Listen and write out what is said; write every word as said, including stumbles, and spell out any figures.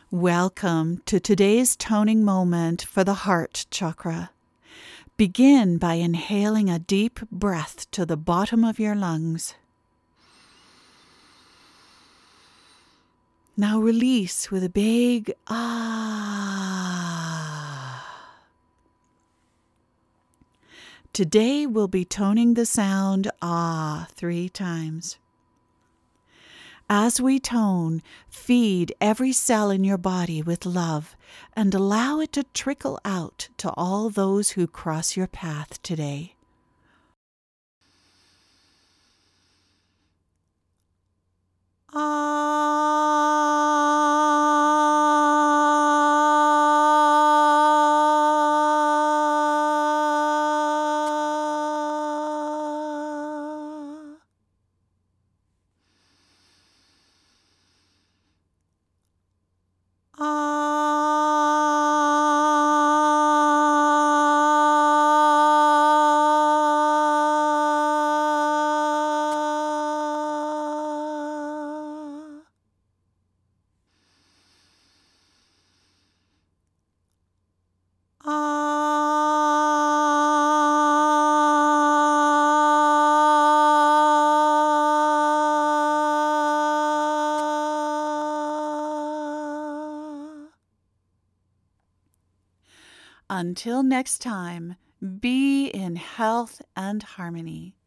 Welcome to today's toning moment for the heart chakra. Begin by inhaling a deep breath to the bottom of your lungs. Now release with a big ah. Today we'll be toning the sound ah three times. As we tone, feed every cell in your body with love and allow it to trickle out to all those who cross your path today. Until next time, be in health and harmony.